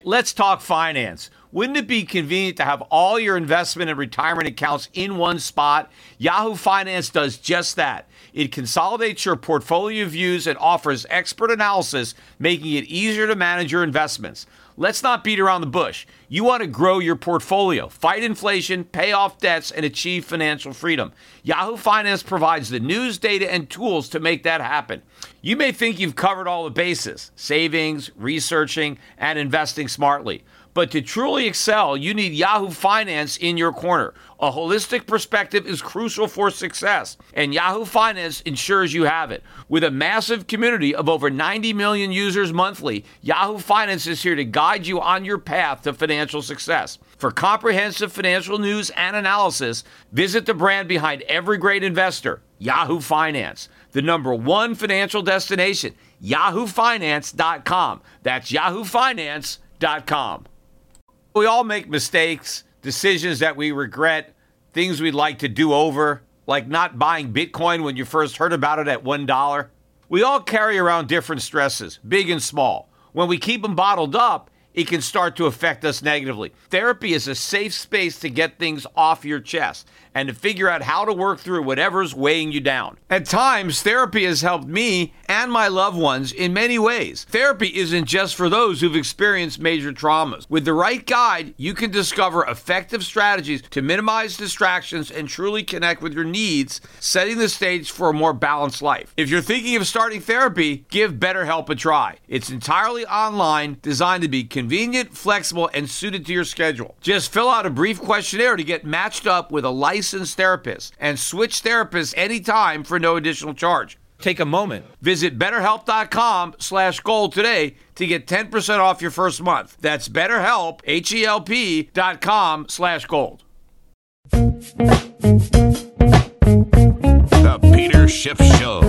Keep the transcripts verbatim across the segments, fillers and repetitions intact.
Let's talk finance. Wouldn't it be convenient to have all your investment and retirement accounts in one spot? Yahoo Finance does just that. It consolidates your portfolio views and offers expert analysis, making it easier to manage your investments. Let's not beat around the bush. You want to grow your portfolio, fight inflation, pay off debts, and achieve financial freedom. Yahoo Finance provides the news, data, and tools to make that happen. You may think you've covered all the bases, savings, researching, and investing smartly. But to truly excel, you need Yahoo Finance in your corner. A holistic perspective is crucial for success, and Yahoo Finance ensures you have it. With a massive community of over ninety million users monthly, Yahoo Finance is here to guide you on your path to financial success. For comprehensive financial news and analysis, visit the brand behind every great investor, Yahoo Finance, the number one financial destination, yahoo finance dot com. That's yahoo finance dot com. We all make mistakes, decisions that we regret, things we'd like to do over, like not buying Bitcoin when you first heard about it at one dollar. We all carry around different stresses, big and small. When we keep them bottled up, it can start to affect us negatively. Therapy is a safe space to get things off your chest and to figure out how to work through whatever's weighing you down. At times, therapy has helped me and my loved ones in many ways. Therapy isn't just for those who've experienced major traumas. With the right guide, you can discover effective strategies to minimize distractions and truly connect with your needs, setting the stage for a more balanced life. If you're thinking of starting therapy, give BetterHelp a try. It's entirely online, designed to be convenient, flexible, and suited to your schedule. Just fill out a brief questionnaire to get matched up with a licensed therapist and switch therapists anytime for no additional charge. Take a moment. Visit betterhelp.com slash gold today to get ten percent off your first month. That's betterhelp, H-E-L-P dot com slash gold. The Peter Schiff Show.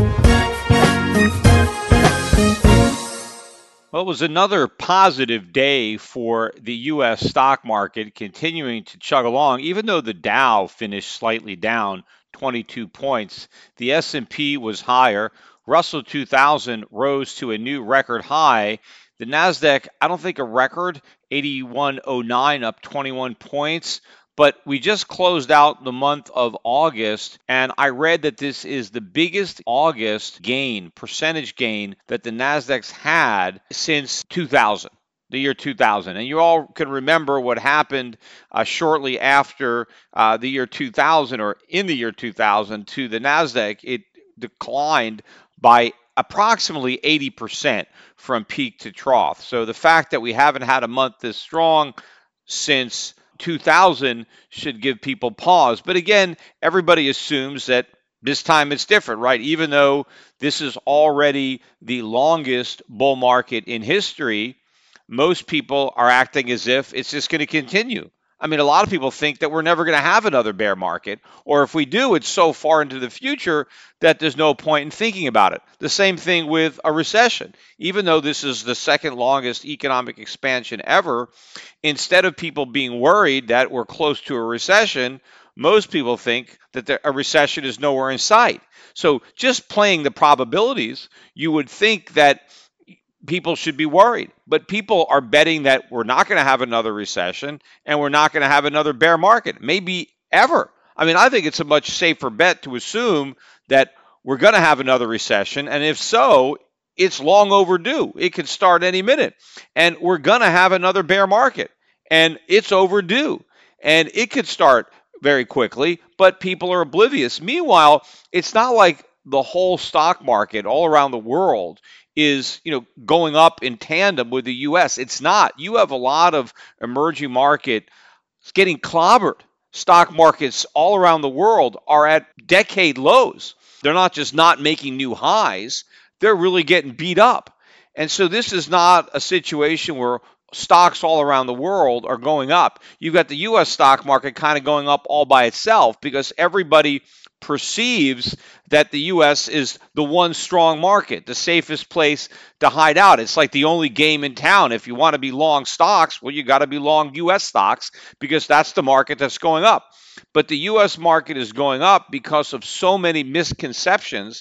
Well, it was another positive day for the U S stock market, continuing to chug along. Even though the Dow finished slightly down twenty-two points, the S and P was higher. Russell two thousand rose to a new record high. The NASDAQ, I don't think a record, eighty-one oh nine, up twenty-one points. But we just closed out the month of August, and I read that this is the biggest August gain, percentage gain, that the NASDAQ's had since two thousand, the year two thousand. And you all can remember what happened uh, shortly after uh, the year two thousand, or in the year two thousand, to the NASDAQ. It declined by approximately eighty percent from peak to trough. So the fact that we haven't had a month this strong since two thousand should give people pause. But again, everybody assumes that this time it's different, right? Even though this is already the longest bull market in history, most people are acting as if it's just going to continue. I mean, a lot of people think that we're never going to have another bear market, or if we do, it's so far into the future that there's no point in thinking about it. The same thing with a recession. Even though this is the second longest economic expansion ever, instead of people being worried that we're close to a recession, most people think that there, a recession is nowhere in sight. So just playing the probabilities, you would think that people should be worried. But people are betting that we're not going to have another recession and we're not going to have another bear market, maybe ever. I mean, I think it's a much safer bet to assume that we're going to have another recession. And if so, it's long overdue. It could start any minute. And we're going to have another bear market. And it's overdue. And it could start very quickly, but people are oblivious. Meanwhile, it's not like the whole stock market all around the world is, you know, going up in tandem with the U S. It's not. You have a lot of emerging market getting clobbered. Stock markets all around the world are at decade lows. They're not just not making new highs, they're really getting beat up. And so this is not a situation where stocks all around the world are going up. You've got the U S stock market kind of going up all by itself because everybody perceives that the U S is the one strong market, the safest place to hide out. It's like the only game in town. If you want to be long stocks, well, you got to be long U S stocks because that's the market that's going up. But the U S market is going up because of so many misconceptions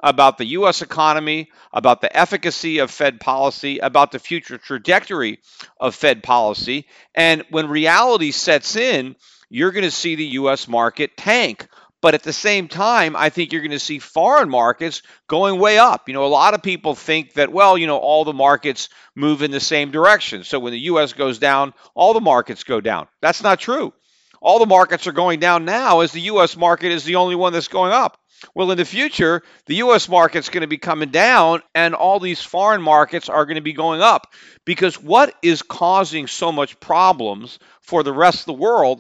about the U S economy, about the efficacy of Fed policy, about the future trajectory of Fed policy. And when reality sets in, you're going to see the U S market tank. But at the same time, I think you're going to see foreign markets going way up. You know, a lot of people think that, well, you know, all the markets move in the same direction. So when the U S goes down, all the markets go down. That's not true. All the markets are going down now as the U S market is the only one that's going up. Well, in the future, the U S market's going to be coming down and all these foreign markets are going to be going up. Because what is causing so much problems for the rest of the world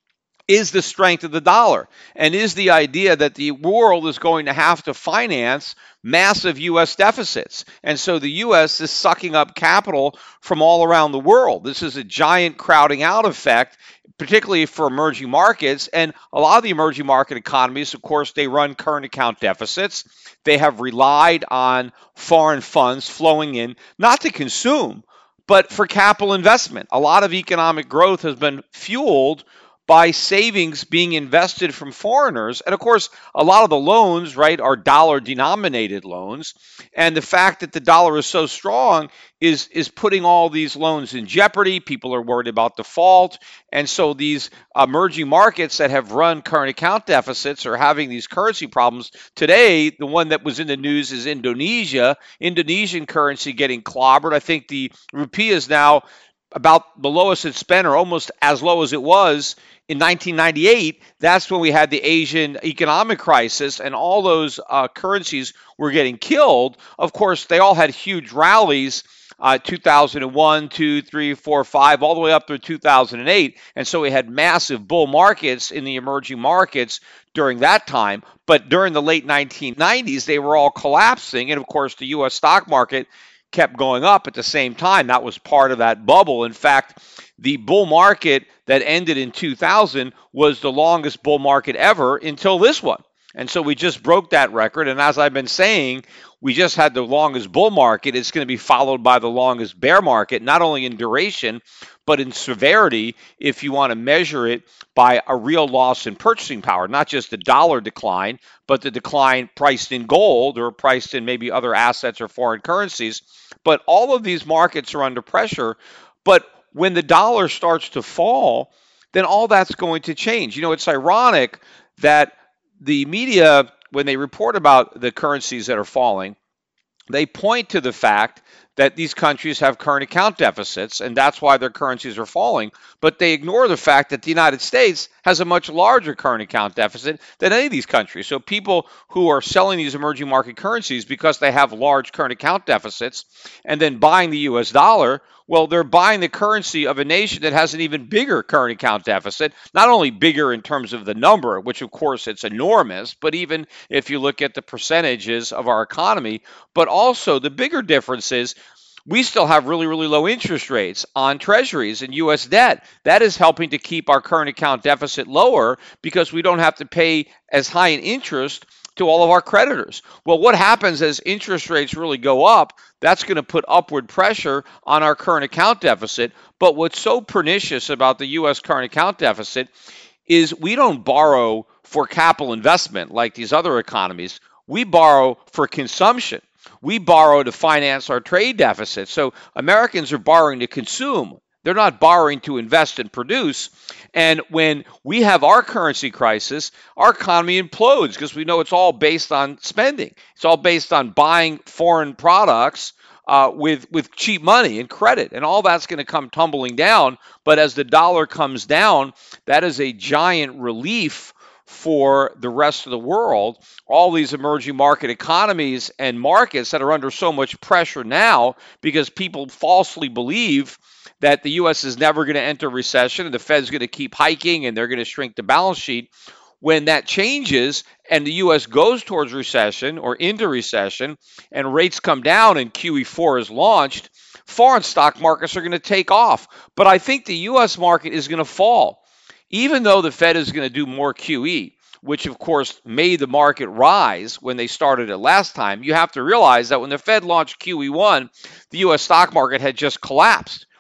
is the strength of the dollar, and is the idea that the world is going to have to finance massive U S deficits. And so the U S is sucking up capital from all around the world. This is a giant crowding out effect, particularly for emerging markets. And a lot of the emerging market economies, of course, they run current account deficits. They have relied on foreign funds flowing in, not to consume, but for capital investment. A lot of economic growth has been fueled by savings being invested from foreigners. And of course, a lot of the loans, right, are dollar denominated loans. And the fact that the dollar is so strong is, is putting all these loans in jeopardy. People are worried about default. And so these emerging markets that have run current account deficits are having these currency problems. Today, the one that was in the news is Indonesia. Indonesian currency getting clobbered. I think the rupee is now about the lowest it's been, or almost as low as it was in nineteen ninety-eight. That's when we had the Asian economic crisis, and all those uh, currencies were getting killed. Of course, they all had huge rallies, uh, two thousand one, two, three, four, five, all the way up through two thousand eight. And so we had massive bull markets in the emerging markets during that time. But during the late nineteen nineties, they were all collapsing. And of course, the U S stock market kept going up at the same time. That was part of that bubble. In fact, the bull market that ended in two thousand was the longest bull market ever until this one. And so we just broke that record. And as I've been saying, we just had the longest bull market. It's going to be followed by the longest bear market, not only in duration, but in severity, if you want to measure it by a real loss in purchasing power, not just the dollar decline, but the decline priced in gold or priced in maybe other assets or foreign currencies. But all of these markets are under pressure. But when the dollar starts to fall, then all that's going to change. You know, it's ironic that the media, when they report about the currencies that are falling, they point to the fact that these countries have current account deficits, and that's why their currencies are falling. But they ignore the fact that the United States has a much larger current account deficit than any of these countries. So people who are selling these emerging market currencies because they have large current account deficits and then buying the U S dollar, well, they're buying the currency of a nation that has an even bigger current account deficit, not only bigger in terms of the number, which of course it's enormous, but even if you look at the percentages of our economy, but also the bigger difference is we still have really, really low interest rates on treasuries and U S debt. That is helping to keep our current account deficit lower because we don't have to pay as high an interest to all of our creditors. Well, what happens as interest rates really go up? That's going to put upward pressure on our current account deficit. But what's so pernicious about the U S current account deficit is we don't borrow for capital investment like these other economies. We borrow for consumption. We borrow to finance our trade deficit. So Americans are borrowing to consume. They're not borrowing to invest and produce. And when we have our currency crisis, our economy implodes because we know it's all based on spending. It's all based on buying foreign products uh, with, with cheap money and credit. And all that's going to come tumbling down. But as the dollar comes down, that is a giant relief for the rest of the world. All these emerging market economies and markets that are under so much pressure now because people falsely believe that the U S is never going to enter recession and the Fed's going to keep hiking and they're going to shrink the balance sheet. When that changes and the U S goes towards recession or into recession and rates come down and Q E four is launched, foreign stock markets are going to take off. But I think the U S market is going to fall. Even though the Fed is going to do more Q E, which of course made the market rise when they started it last time, you have to realize that when the Fed launched Q E one, the U S stock market had just collapsed,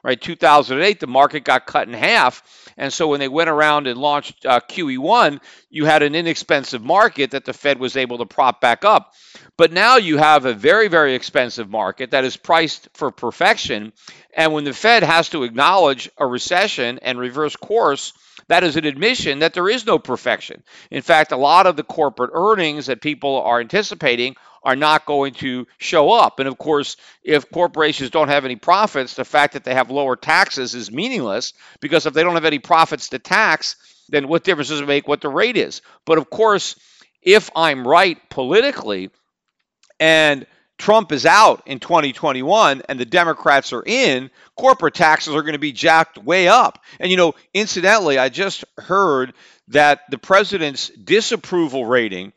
right? two thousand eight, the market got cut in half. And so when they went around and launched uh, Q E one, you had an inexpensive market that the Fed was able to prop back up. But now you have a very, very expensive market that is priced for perfection. And when the Fed has to acknowledge a recession and reverse course, that is an admission that there is no perfection. In fact, a lot of the corporate earnings that people are anticipating are not going to show up. And of course, if corporations don't have any profits, the fact that they have lower taxes is meaningless, because if they don't have any profits to tax, then what difference does it make what the rate is? But of course, if I'm right politically and Trump is out in twenty twenty-one and the Democrats are in, corporate taxes are going to be jacked way up. And, you know, incidentally, I just heard that the president's disapproval rating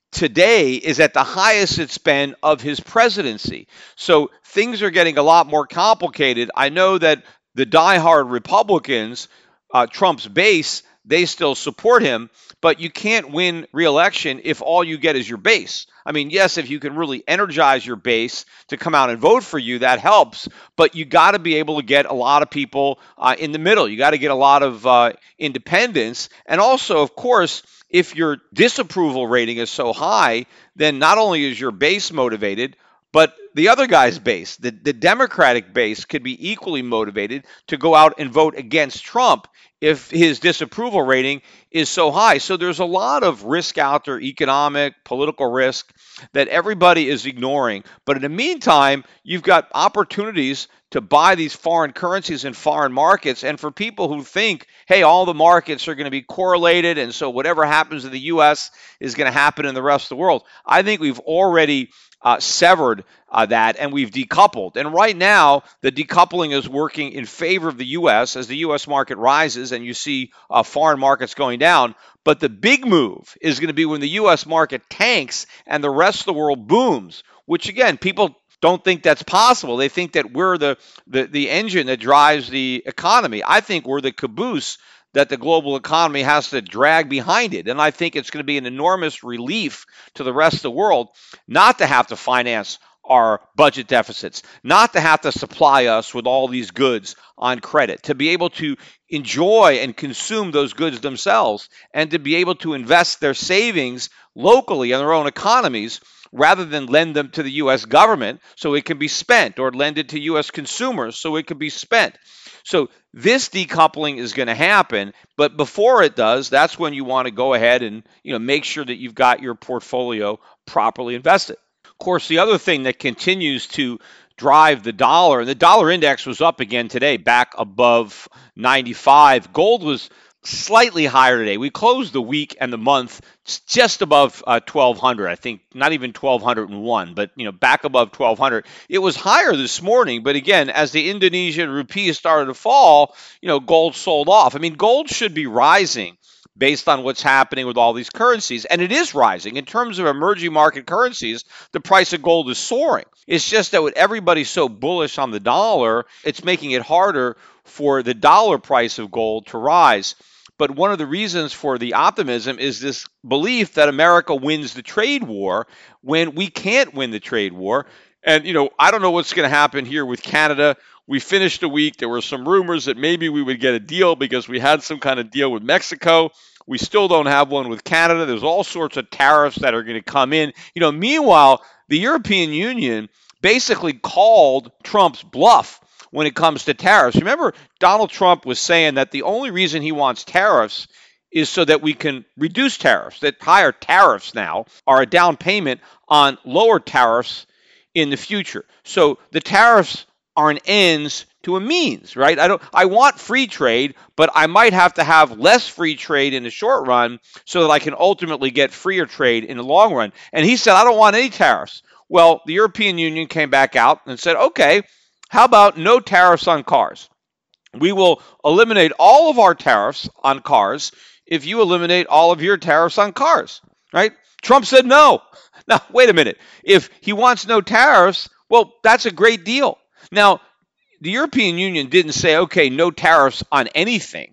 today is at the highest it's been of his presidency. So things are getting a lot more complicated. I know that the diehard Republicans, uh, Trump's base, they still support him, but you can't win re-election if all you get is your base. I mean, yes, if you can really energize your base to come out and vote for you, that helps, but you got to be able to get a lot of people uh, in the middle. You got to get a lot of uh, independents. And also, of course, if your disapproval rating is so high, then not only is your base motivated, but the other guy's base, the, the Democratic base, could be equally motivated to go out and vote against Trump if his disapproval rating is so high. So there's a lot of risk out there, economic, political risk, that everybody is ignoring. But in the meantime, you've got opportunities to buy these foreign currencies in foreign markets. And for people who think, hey, all the markets are going to be correlated, and so whatever happens in the U S is going to happen in the rest of the world, I think we've already Uh, severed uh, that, and we've decoupled. And right now, the decoupling is working in favor of the U S as the U S market rises and you see uh, foreign markets going down. But the big move is going to be when the U S market tanks and the rest of the world booms, which again, people don't think that's possible. They think that we're the, the, the engine that drives the economy. I think we're the caboose that the global economy has to drag behind it. And I think it's going to be an enormous relief to the rest of the world not to have to finance our budget deficits, not to have to supply us with all these goods on credit, to be able to enjoy and consume those goods themselves, and to be able to invest their savings locally in their own economies rather than lend them to the U S government so it can be spent, or lend it to U S consumers so it can be spent. So this decoupling is going to happen, but before it does, that's when you want to go ahead and, you know, make sure that you've got your portfolio properly invested. Of course, the other thing that continues to drive the dollar, and the dollar index was up again today, back above ninety-five. Gold was slightly higher today. We closed the week and the month just above uh, twelve hundred. I think not even twelve oh one, but you know, back above twelve hundred. It was higher this morning, but again, as the Indonesian rupee started to fall, you know, gold sold off. I mean, gold should be rising based on what's happening with all these currencies, and it is rising. In terms of emerging market currencies, the price of gold is soaring. It's just that with everybody so bullish on the dollar, it's making it harder for the dollar price of gold to rise. But one of the reasons for the optimism is this belief that America wins the trade war when we can't win the trade war. And, you know, I don't know what's going to happen here with Canada. We finished the week. There were some rumors that maybe we would get a deal because we had some kind of deal with Mexico. We still don't have one with Canada. There's all sorts of tariffs that are going to come in. You know, meanwhile, the European Union basically called Trump's bluff when it comes to tariffs. Remember, Donald Trump was saying that the only reason he wants tariffs is so that we can reduce tariffs, that higher tariffs now are a down payment on lower tariffs in the future. So the tariffs are an ends to a means, right? I don't I want free trade, but I might have to have less free trade in the short run so that I can ultimately get freer trade in the long run. And he said, I don't want any tariffs. Well, the European Union came back out and said, okay, how about no tariffs on cars? We will eliminate all of our tariffs on cars if you eliminate all of your tariffs on cars, right? Trump said no. Now, wait a minute. If he wants no tariffs, well, that's a great deal. Now, the European Union didn't say, okay, no tariffs on anything.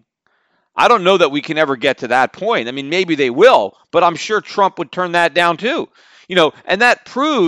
I don't know that we can ever get to that point. I mean, maybe they will, but I'm sure Trump would turn that down too. You know, and that proves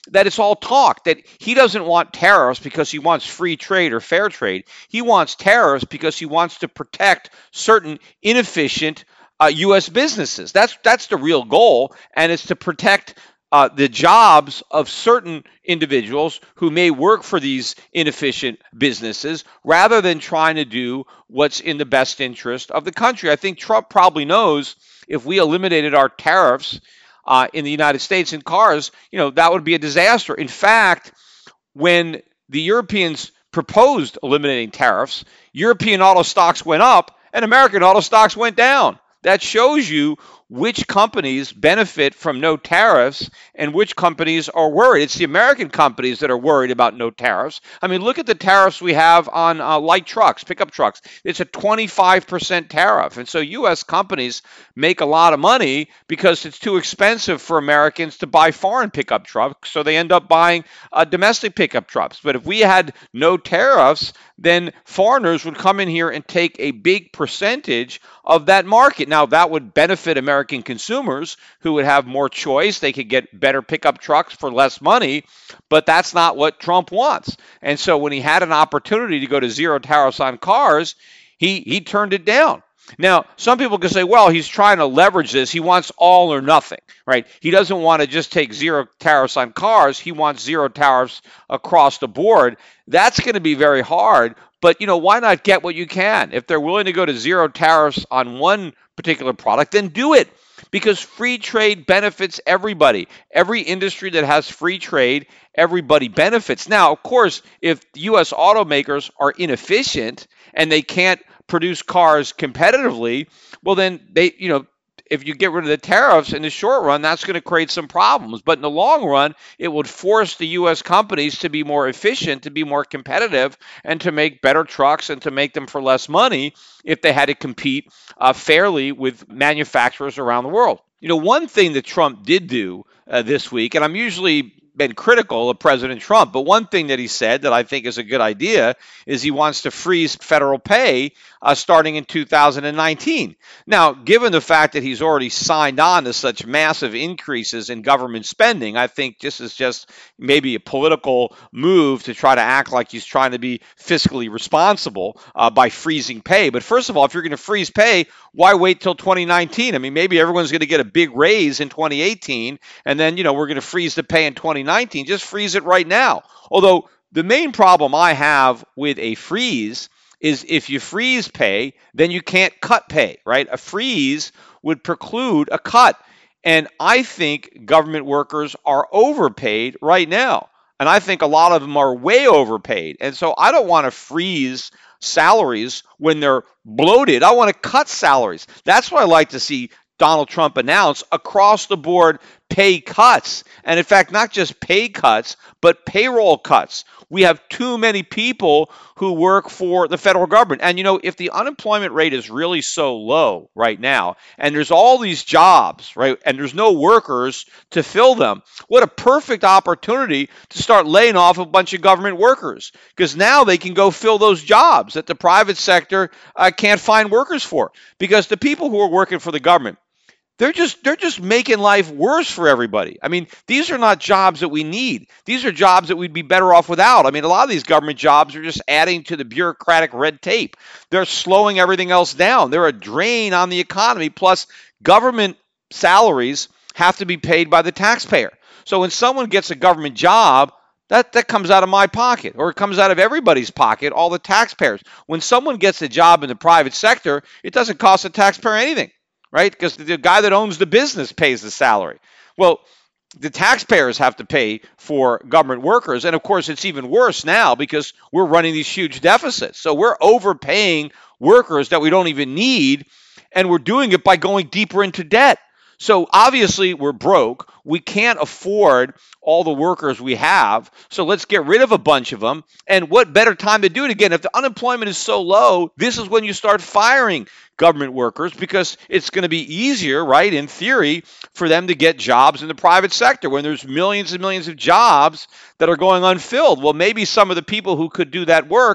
that it's all talk, that he doesn't want tariffs because he wants free trade or fair trade. He wants tariffs because he wants to protect certain inefficient uh, U S businesses. That's that's the real goal, and it's to protect uh, the jobs of certain individuals who may work for these inefficient businesses rather than trying to do what's in the best interest of the country. I think Trump probably knows if we eliminated our tariffs uh, in the United States in cars, you know, that would be a disaster. In fact, when the Europeans proposed eliminating tariffs, European auto stocks went up and American auto stocks went down. That shows you which companies benefit from no tariffs and which companies are worried. It's the American companies that are worried about no tariffs. I mean, look at the tariffs we have on uh, light trucks, pickup trucks. It's a twenty-five percent tariff. And so U S companies make a lot of money because it's too expensive for Americans to buy foreign pickup trucks, so they end up buying uh, domestic pickup trucks. But if we had no tariffs, then foreigners would come in here and take a big percentage of that market. Now, that would benefit American consumers who would have more choice. They could get better pickup trucks for less money, but that's not what Trump wants. And so when he had an opportunity to go to zero tariffs on cars, he, he turned it down. Now, some people can say, well, he's trying to leverage this. He wants all or nothing, right? He doesn't want to just take zero tariffs on cars. He wants zero tariffs across the board. That's going to be very hard. But, you know, why not get what you can? If they're willing to go to zero tariffs on one particular product, then do it. Because free trade benefits everybody. Every industry that has free trade, everybody benefits. Now, of course, if U S automakers are inefficient and they can't produce cars competitively, well, then they, you know, if you get rid of the tariffs in the short run, that's going to create some problems. But in the long run, it would force the U S companies to be more efficient, to be more competitive, and to make better trucks and to make them for less money if they had to compete uh, fairly with manufacturers around the world. You know, one thing that Trump did do uh, this week, and I'm usually been critical of President Trump, but one thing that he said that I think is a good idea is he wants to freeze federal pay uh, starting in two thousand nineteen. Now, given the fact that he's already signed on to such massive increases in government spending, I think this is just maybe a political move to try to act like he's trying to be fiscally responsible uh, by freezing pay. But first of all, if you're going to freeze pay, why wait till twenty nineteen? I mean, maybe everyone's going to get a big raise in twenty eighteen, and then, you know, we're going to freeze the pay in twenty nineteen. Just freeze it right now. Although the main problem I have with a freeze is if you freeze pay, then you can't cut pay, right? A freeze would preclude a cut. And I think government workers are overpaid right now. And I think a lot of them are way overpaid. And so I don't want to freeze salaries when they're bloated. I want to cut salaries. That's what I like to see Donald Trump announce across the board pay cuts. And in fact, not just pay cuts, but payroll cuts. We have too many people who work for the federal government. And, you know, if the unemployment rate is really so low right now, and there's all these jobs, right, and there's no workers to fill them, what a perfect opportunity to start laying off a bunch of government workers, because now they can go fill those jobs that the private sector uh, can't find workers for. Because the people who are working for the government, They're just they're just making life worse for everybody. I mean, these are not jobs that we need. These are jobs that we'd be better off without. I mean, a lot of these government jobs are just adding to the bureaucratic red tape. They're slowing everything else down. They're a drain on the economy. Plus, government salaries have to be paid by the taxpayer. So when someone gets a government job, That, that comes out of my pocket, or it comes out of everybody's pocket, all the taxpayers. When someone gets a job in the private sector, it doesn't cost the taxpayer anything, right? Because the guy that owns the business pays the salary. Well, the taxpayers have to pay for government workers. And of course, it's even worse now because we're running these huge deficits. So we're overpaying workers that we don't even need, and we're doing it by going deeper into debt. So obviously we're broke. We can't afford all the workers we have. So let's get rid of a bunch of them. And what better time to do it again? If the unemployment is so low, this is when you start firing government workers, because it's going to be easier, right, in theory, for them to get jobs in the private sector when there's millions and millions of jobs that are going unfilled. Well, maybe some of the people who could do that work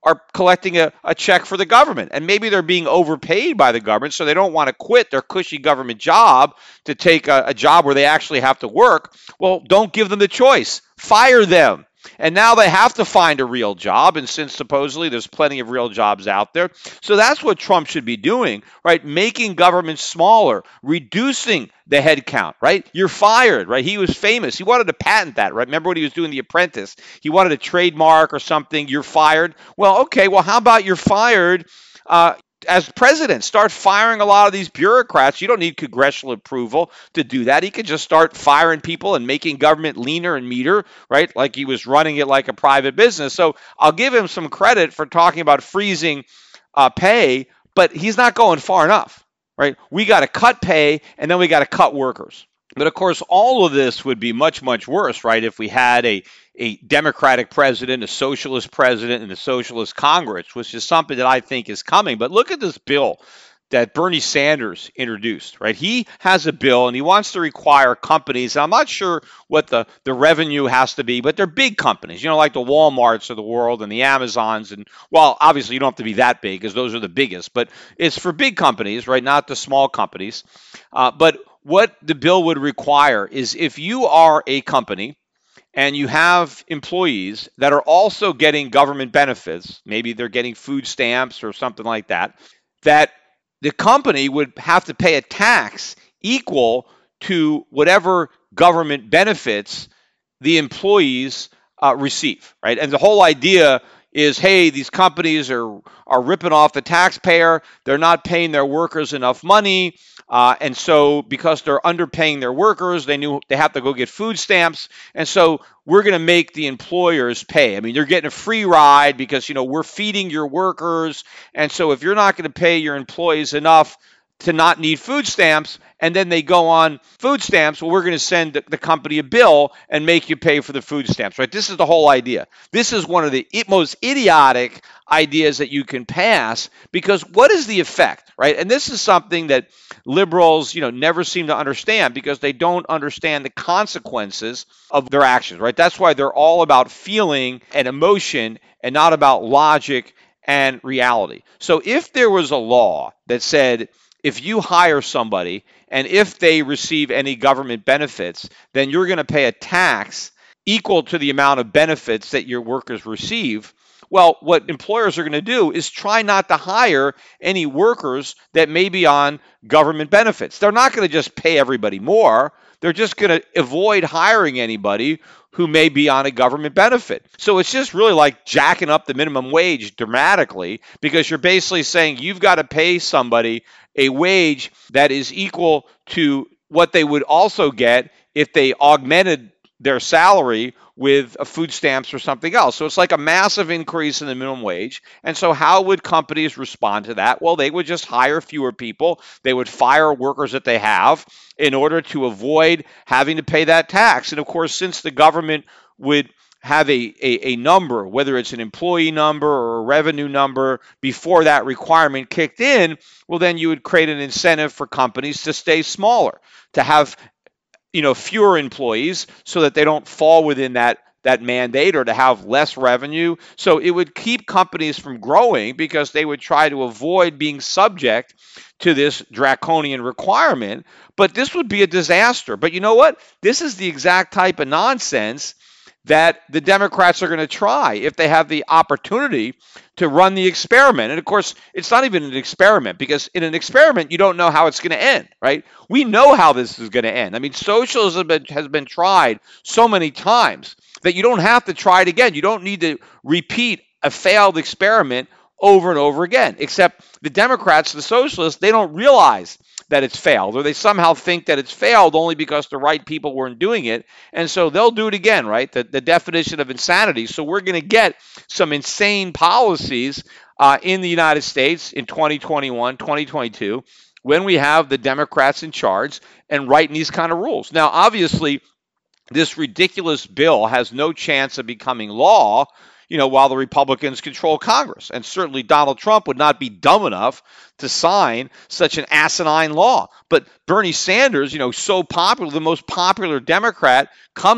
are collecting a, a check for the government. And maybe they're being overpaid by the government, so they don't want to quit their cushy government job to take a, a job where they actually have to work. Well, don't give them the choice. Fire them. And now they have to find a real job. And since supposedly there's plenty of real jobs out there. So that's what Trump should be doing, right? Making government smaller, reducing the head count, right? You're fired, right? He was famous. He wanted to patent that, right? Remember when he was doing The Apprentice? He wanted a trademark or something. You're fired. Well, okay. Well, how about you're fired uh, as president? Start firing a lot of these bureaucrats. You don't need congressional approval to do that. He could just start firing people and making government leaner and meaner, right? Like he was running it like a private business. So I'll give him some credit for talking about freezing uh, pay, but he's not going far enough, right? We got to cut pay and then we got to cut workers. But of course, all of this would be much, much worse, right? If we had a, a Democratic president, a socialist president, and a socialist Congress, which is something that I think is coming. But look at this bill that Bernie Sanders introduced, right? He has a bill and he wants to require companies, and I'm not sure what the, the revenue has to be, but they're big companies, you know, like the Walmarts of the world and the Amazons. And well, obviously you don't have to be that big because those are the biggest, but it's for big companies, right? Not the small companies. Uh, but what the bill would require is if you are a company and you have employees that are also getting government benefits, maybe they're getting food stamps or something like that, that the company would have to pay a tax equal to whatever government benefits the employees uh, receive, right? And the whole idea is, hey, these companies are are ripping off the taxpayer. They're not paying their workers enough money. Uh, and so because they're underpaying their workers, they knew they have to go get food stamps. And so we're going to make the employers pay. I mean, you're getting a free ride because, you know, we're feeding your workers. And so if you're not going to pay your employees enough to not need food stamps, and then they go on food stamps, well, we're going to send the, the company a bill and make you pay for the food stamps, right? This is the whole idea. This is one of the most idiotic ideas that you can pass, because what is the effect, right? And this is something that liberals, you know, never seem to understand because they don't understand the consequences of their actions, right? That's why they're all about feeling and emotion and not about logic and reality. So if there was a law that said, if you hire somebody and if they receive any government benefits, then you're going to pay a tax equal to the amount of benefits that your workers receive. Well, what employers are going to do is try not to hire any workers that may be on government benefits. They're not going to just pay everybody more. They're just going to avoid hiring anybody who may be on a government benefit. So it's just really like jacking up the minimum wage dramatically, because you're basically saying you've got to pay somebody a wage that is equal to what they would also get if they augmented their salary with a food stamps or something else. So it's like a massive increase in the minimum wage. And so how would companies respond to that? Well, they would just hire fewer people. They would fire workers that they have in order to avoid having to pay that tax. And of course, since the government would have a, a, a number, whether it's an employee number or a revenue number, before that requirement kicked in, well, then you would create an incentive for companies to stay smaller, to have, you know, fewer employees so that they don't fall within that that mandate, or to have less revenue. So it would keep companies from growing because they would try to avoid being subject to this draconian requirement. But this would be a disaster. But you know what? This is the exact type of nonsense that the Democrats are going to try if they have the opportunity to run the experiment. And of course, it's not even an experiment, because in an experiment, you don't know how it's going to end, right? We know how this is going to end. I mean, socialism has been, has been tried so many times that you don't have to try it again. You don't need to repeat a failed experiment over and over again, except the Democrats, the socialists, they don't realize that it's failed, or they somehow think that it's failed only because the right people weren't doing it. And so they'll do it again, right? The, the definition of insanity. So we're going to get some insane policies uh, in the United States in twenty twenty-one, twenty twenty-two, when we have the Democrats in charge and writing these kind of rules. Now, obviously, this ridiculous bill has no chance of becoming law, you know, while the Republicans control Congress. And certainly Donald Trump would not be dumb enough to sign such an asinine law. But Bernie Sanders, you know, so popular, the most popular Democrat, comes up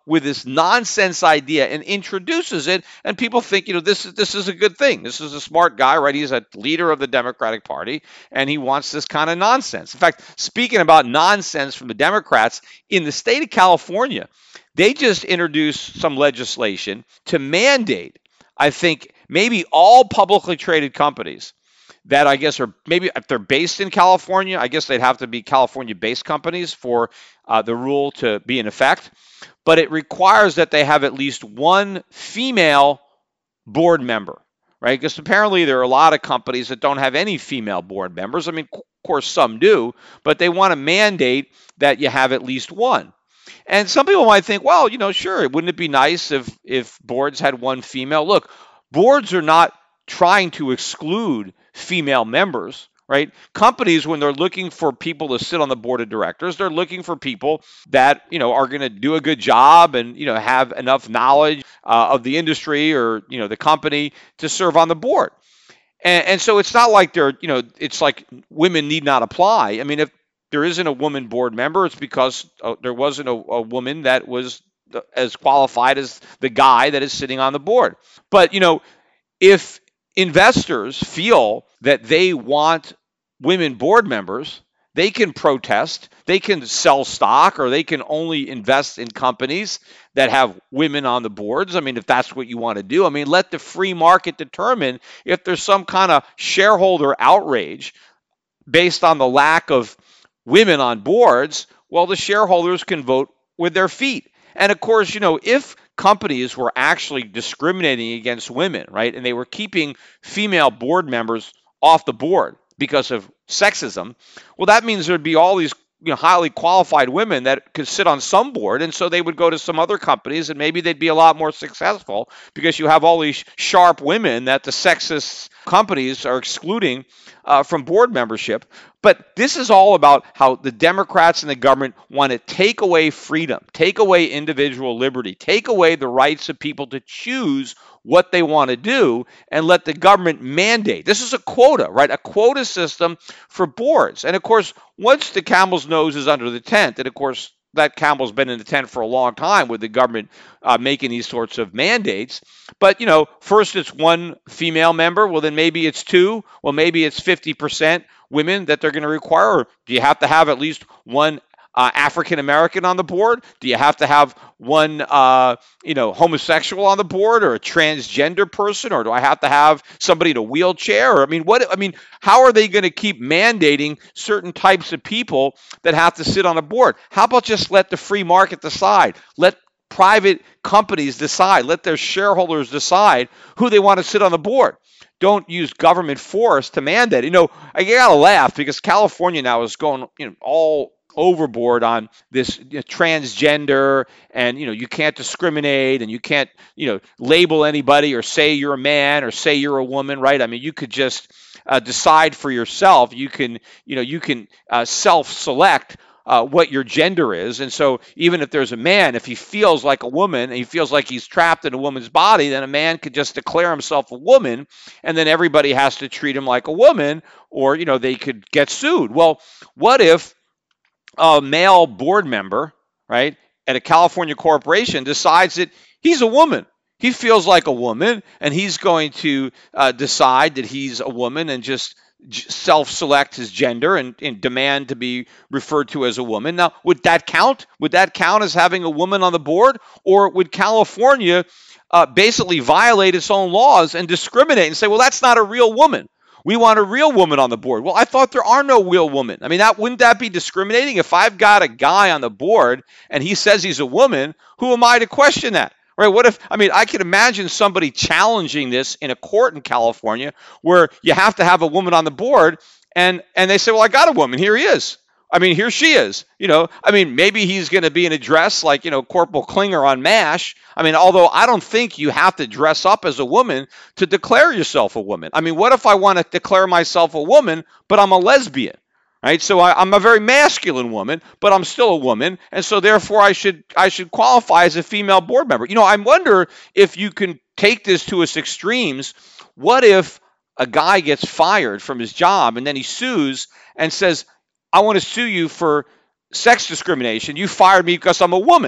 with this nonsense idea and introduces it, and people think, you know, this is this is a good thing. This is a smart guy, right? He's a leader of the Democratic Party, and he wants this kind of nonsense. In fact, speaking about nonsense from the Democrats, in the state of California, they just introduced some legislation to mandate, I think, maybe all publicly traded companies that I guess are maybe if they're based in California, I guess they'd have to be California-based companies for uh, the rule to be in effect. But it requires that they have at least one female board member, right? Because apparently there are a lot of companies that don't have any female board members. I mean, of course, some do, but they want to mandate that you have at least one. And some people might think, well, you know, sure, wouldn't it be nice if if boards had one female? Look, boards are not trying to exclude female members, right? Companies, when they're looking for people to sit on the board of directors, they're looking for people that, you know, are going to do a good job and, you know, have enough knowledge uh, of the industry or, you know, the company to serve on the board. And, and so it's not like they're, you know, it's like women need not apply. I mean, if there isn't a woman board member, it's because uh, there wasn't a, a woman that was as qualified as the guy that is sitting on the board. But, you know, if investors feel that they want women board members, they can protest, they can sell stock, or they can only invest in companies that have women on the boards. I mean, if that's what you want to do, I mean, let the free market determine if there's some kind of shareholder outrage based on the lack of women on boards. Well, the shareholders can vote with their feet. And of course, you know, if companies were actually discriminating against women, right, and they were keeping female board members off the board because of sexism, well, that means there'd be all these, you know, highly qualified women that could sit on some board, and so they would go to some other companies, and maybe they'd be a lot more successful because you have all these sharp women that the sexist companies are excluding uh, from board membership. But this is all about how the Democrats and the government want to take away freedom, take away individual liberty, take away the rights of people to choose what they want to do, and let the government mandate. This is a quota, right? A quota system for boards. And of course, once the camel's nose is under the tent, and of course, that camel's been in the tent for a long time with the government uh, making these sorts of mandates. But, you know, first it's one female member. Well, then maybe it's two. Well, maybe it's fifty percent women that they're going to require. Do you have to have at least one uh, African-American on the board? Do you have to have one, uh, you know, homosexual on the board, or a transgender person? Or do I have to have somebody in a wheelchair? Or, I mean, what, I mean, how are they going to keep mandating certain types of people that have to sit on a board? How about just let the free market decide? Let private companies decide. Let their shareholders decide who they want to sit on the board. Don't use government force to mandate. You know, I gotta laugh because California now is going, you know, all overboard on this, you know, transgender, and, you know, you can't discriminate, and you can't, you know, label anybody or say you're a man or say you're a woman, right? I mean, you could just uh, decide for yourself. You can, you know, you can uh, self-select Uh, what your gender is. And so even if there's a man, if he feels like a woman and he feels like he's trapped in a woman's body, then a man could just declare himself a woman, and then everybody has to treat him like a woman, or, you know, they could get sued. Well, what if a male board member, right, at a California corporation decides that he's a woman? He feels like a woman, and he's going to uh, decide that he's a woman and just self-select his gender and, and demand to be referred to as a woman. Now, would that count? Would that count as having a woman on the board? Or would California uh, basically violate its own laws and discriminate and say, well, that's not a real woman. We want a real woman on the board. Well, I thought there are no real women. I mean, that wouldn't that be discriminating? If I've got a guy on the board and he says he's a woman, who am I to question that? Right? What if, I mean, I could imagine somebody challenging this in a court in California where you have to have a woman on the board, and and they say, well, I got a woman. Here he is. I mean, here she is. You know, I mean, maybe he's going to be in a dress like, you know, Corporal Klinger on MASH. I mean, although I don't think you have to dress up as a woman to declare yourself a woman. I mean, what if I want to declare myself a woman, but I'm a lesbian? Right, so I, I'm a very masculine woman, but I'm still a woman, and so therefore I should I should qualify as a female board member. You know, I wonder if you can take this to its extremes. What if a guy gets fired from his job and then he sues and says, "I want to sue you for sex discrimination. You fired me because I'm a woman."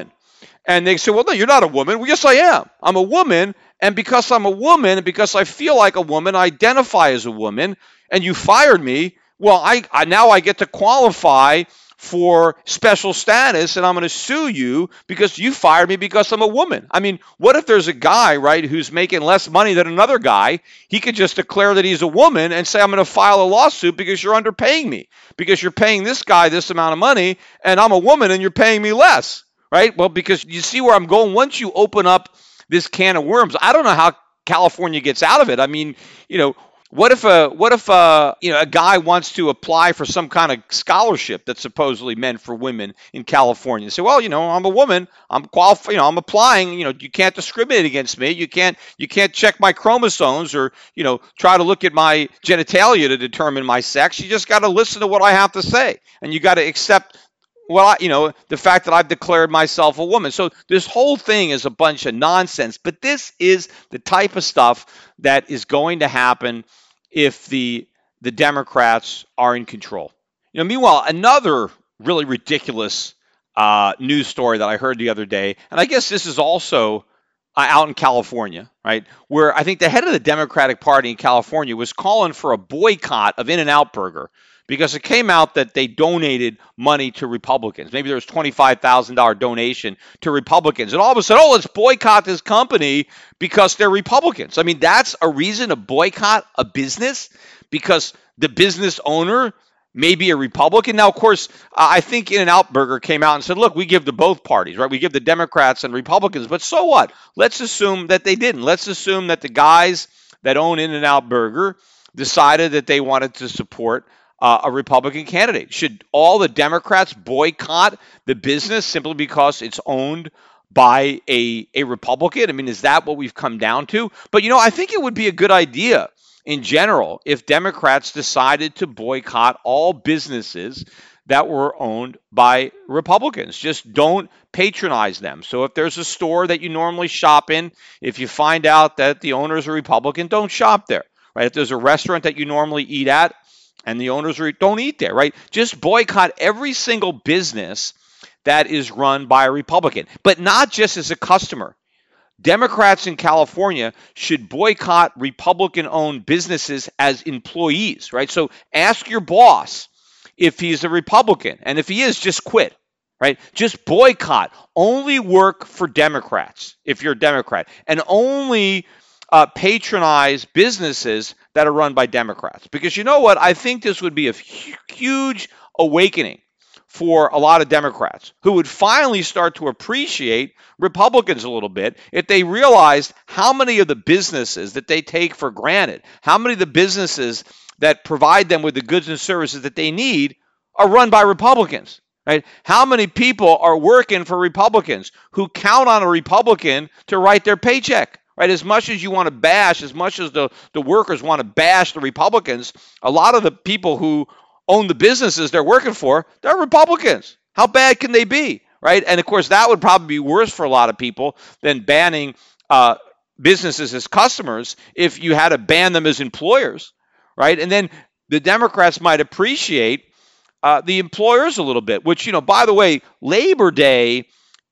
And they say, well, no, you're not a woman. Well, yes, I am. I'm a woman. And because I'm a woman, and because I feel like a woman, I identify as a woman, and you fired me, well, I, I now I get to qualify for special status, and I'm going to sue you because you fired me because I'm a woman. I mean, what if there's a guy, right, who's making less money than another guy? He could just declare that he's a woman and say, I'm going to file a lawsuit because you're underpaying me, because you're paying this guy this amount of money, and I'm a woman and you're paying me less, right? Well, because you see where I'm going. Once you open up this can of worms, I don't know how California gets out of it. I mean, you know, What if a what if a you know a guy wants to apply for some kind of scholarship that's supposedly meant for women in California? Say, well, you know, I'm a woman, I'm qualified, you know, I'm applying. You know, you can't discriminate against me. You can't you can't check my chromosomes or you know try to look at my genitalia to determine my sex. You just got to listen to what I have to say, and you got to accept. Well, I, you know, the fact that I've declared myself a woman. So this whole thing is a bunch of nonsense. But this is the type of stuff that is going to happen if the the Democrats are in control. You know, meanwhile, another really ridiculous uh, news story that I heard the other day, and I guess this is also uh, out in California, right, where I think the head of the Democratic Party in California was calling for a boycott of In-N-Out Burger because it came out that they donated money to Republicans. Maybe there was twenty-five thousand dollars donation to Republicans. And all of a sudden, oh, let's boycott this company because they're Republicans. I mean, that's a reason to boycott a business because the business owner may be a Republican. Now, of course, uh, I think In-N-Out Burger came out and said, look, we give to both parties, right? We give the Democrats and Republicans. But so what? Let's assume that they didn't. Let's assume that the guys that own In-N-Out Burger decided that they wanted to support Uh, a Republican candidate. Should all the Democrats boycott the business simply because it's owned by a, a Republican? I mean, is that what we've come down to? But, you know, I think it would be a good idea in general if Democrats decided to boycott all businesses that were owned by Republicans. Just don't patronize them. So if there's a store that you normally shop in, if you find out that the owner is a Republican, don't shop there, right? If there's a restaurant that you normally eat at, and the owners are, don't eat there, right? Just boycott every single business that is run by a Republican, but not just as a customer. Democrats in California should boycott Republican-owned businesses as employees, right? So ask your boss if he's a Republican, and if he is, just quit, right? Just boycott. Only work for Democrats if you're a Democrat, and only uh, patronize businesses that are run by Democrats. Because you know what? I think this would be a huge awakening for a lot of Democrats who would finally start to appreciate Republicans a little bit if they realized how many of the businesses that they take for granted, how many of the businesses that provide them with the goods and services that they need are run by Republicans, right? How many people are working for Republicans who count on a Republican to write their paycheck? Right, as much as you want to bash, as much as the, the workers want to bash the Republicans, a lot of the people who own the businesses they're working for, they're Republicans. How bad can they be, right? And of course, that would probably be worse for a lot of people than banning uh, businesses as customers if you had to ban them as employers, right? And then the Democrats might appreciate uh, the employers a little bit, which, you know, by the way, Labor Day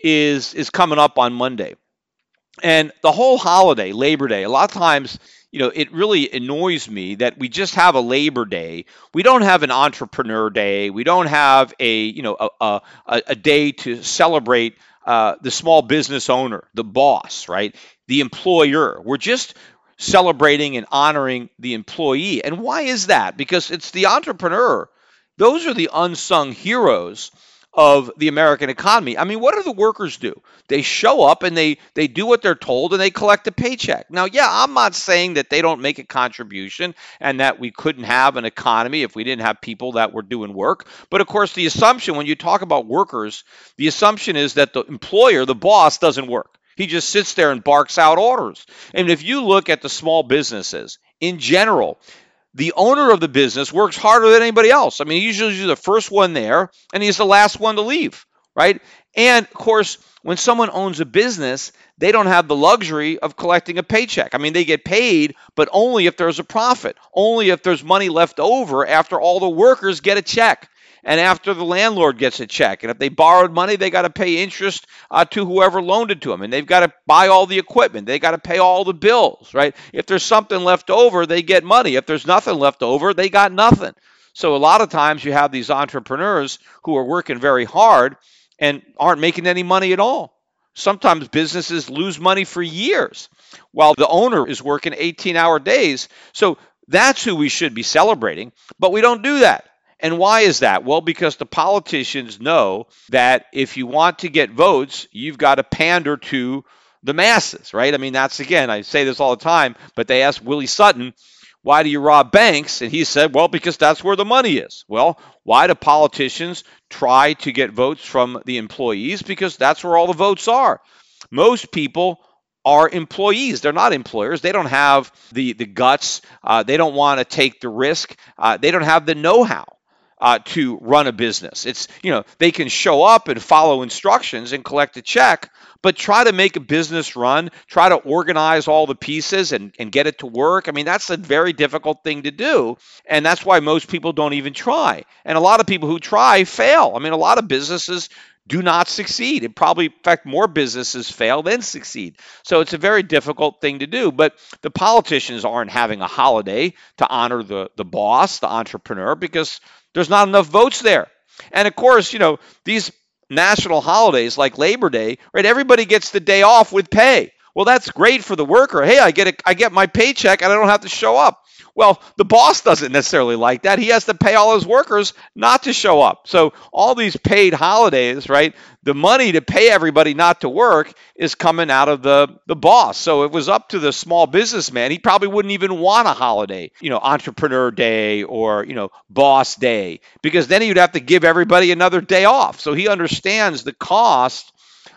is is coming up on Monday. And the whole holiday, Labor Day, a lot of times, you know, it really annoys me that we just have a Labor Day. We don't have an Entrepreneur Day. We don't have a, you know, a a, a day to celebrate uh, the small business owner, the boss, right? The employer. We're just celebrating and honoring the employee. And why is that? Because it's the entrepreneur. Those are the unsung heroes of the American economy. I mean, what do the workers do? They show up and they they do what they're told and they collect a paycheck. Now, yeah, I'm not saying that they don't make a contribution and that we couldn't have an economy if we didn't have people that were doing work. But of course, the assumption when you talk about workers, the assumption is that the employer, the boss, doesn't work. He just sits there and barks out orders. And if you look at the small businesses in general, the owner of the business works harder than anybody else. I mean, he's usually the first one there, and he's the last one to leave, right? And, of course, when someone owns a business, they don't have the luxury of collecting a paycheck. I mean, they get paid, but only if there's a profit, only if there's money left over after all the workers get a check. And after the landlord gets a check, and if they borrowed money, they got to pay interest uh, to whoever loaned it to them. And they've got to buy all the equipment. They got to pay all the bills, right? If there's something left over, they get money. If there's nothing left over, they got nothing. So a lot of times you have these entrepreneurs who are working very hard and aren't making any money at all. Sometimes businesses lose money for years while the owner is working eighteen-hour days. So that's who we should be celebrating, but we don't do that. And why is that? Well, because the politicians know that if you want to get votes, you've got to pander to the masses, right? I mean, that's, again, I say this all the time, but they asked Willie Sutton, why do you rob banks? And he said, well, because that's where the money is. Well, why do politicians try to get votes from the employees? Because that's where all the votes are. Most people are employees. They're not employers. They don't have the, the guts. Uh, they don't want to take the risk. Uh, they don't have the know-how uh, to run a business. It's, you know, they can show up and follow instructions and collect a check, but try to make a business run, try to organize all the pieces and, and get it to work. I mean, that's a very difficult thing to do. And that's why most people don't even try. And a lot of people who try fail. I mean, a lot of businesses do not succeed. And probably, in fact, more businesses fail than succeed. So it's a very difficult thing to do. But the politicians aren't having a holiday to honor the, the boss, the entrepreneur, because there's not enough votes there. And of course, you know, these national holidays like Labor Day, right? Everybody gets the day off with pay. Well, that's great for the worker. Hey, I get a, I get my paycheck and I don't have to show up. Well, the boss doesn't necessarily like that. He has to pay all his workers not to show up. So all these paid holidays, right? The money to pay everybody not to work is coming out of the, the boss. So it was up to the small businessman. He probably wouldn't even want a holiday, you know, entrepreneur day or, you know, boss day, because then he'd have to give everybody another day off. So he understands the cost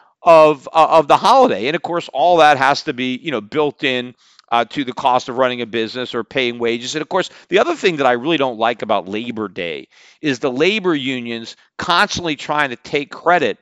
of, uh, of the holiday. And of course, all that has to be, you know, built in Uh, to the cost of running a business or paying wages. And of course, the other thing that I really don't like about Labor Day is the labor unions constantly trying to take credit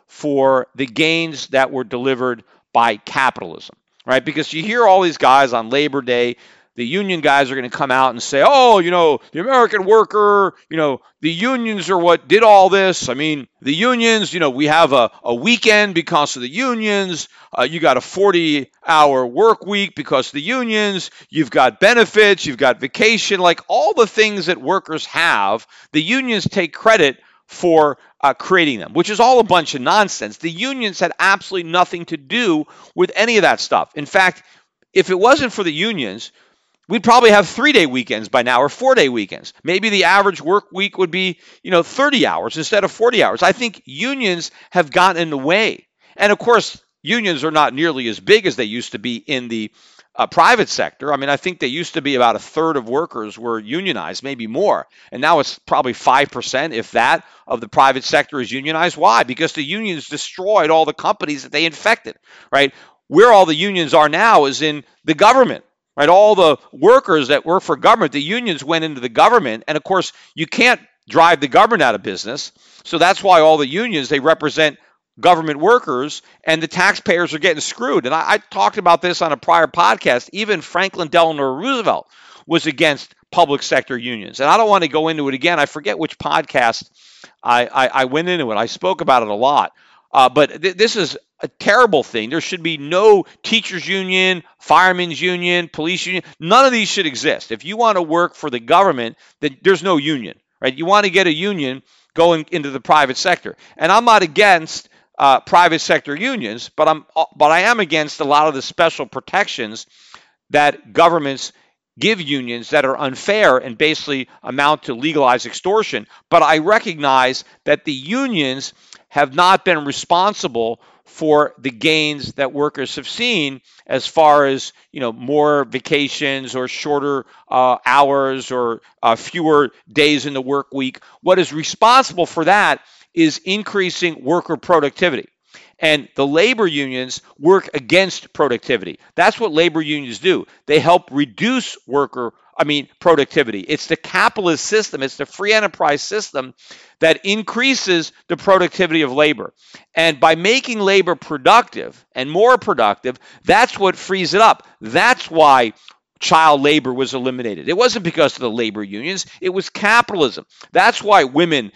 for the gains that were delivered by capitalism, right? Because you hear all these guys on Labor Day, the union guys are going to come out and say, oh, you know, the American worker, you know, the unions are what did all this. I mean, the unions, you know, we have a, a weekend because of the unions. Uh, you got a forty-hour work week because of the unions. You've got benefits. You've got vacation. Like all the things that workers have, the unions take credit for uh, creating them, which is all a bunch of nonsense. The unions had absolutely nothing to do with any of that stuff. In fact, if it wasn't for the unions, we'd probably have three-day weekends by now or four-day weekends. Maybe the average work week would be, you know, thirty hours instead of forty hours. I think unions have gotten in the way. And of course, unions are not nearly as big as they used to be in the uh, private sector. I mean, I think they used to be about a third of workers were unionized, maybe more. And now it's probably five percent, if that, of the private sector is unionized. Why? Because the unions destroyed all the companies that they infected, right? Where all the unions are now is in the government. Right, all the workers that work for government, the unions went into the government. And of course, you can't drive the government out of business. So that's why all the unions, they represent government workers, and the taxpayers are getting screwed. And I, I talked about this on a prior podcast. Even Franklin Delano Roosevelt was against public sector unions. And I don't want to go into it again. I forget which podcast I, I, I went into it. I spoke about it a lot. Uh, but th- this is a terrible thing. There should be no teachers union, firemen's union, police union. None of these should exist. If you want to work for the government, then there's no union, right? You want to get a union going into the private sector. And I'm not against uh, private sector unions, but I'm but I am against a lot of the special protections that governments give unions that are unfair and basically amount to legalized extortion. But I recognize that the unions have not been responsible for the gains that workers have seen as far as, you know, more vacations or shorter uh, hours or uh, fewer days in the work week. What is responsible for that is increasing worker productivity. And the labor unions work against productivity. That's what labor unions do. They help reduce worker, I mean, productivity. It's the capitalist system. It's the free enterprise system that increases the productivity of labor. And by making labor productive and more productive, that's what frees it up. That's why child labor was eliminated. It wasn't because of the labor unions. It was capitalism. That's why women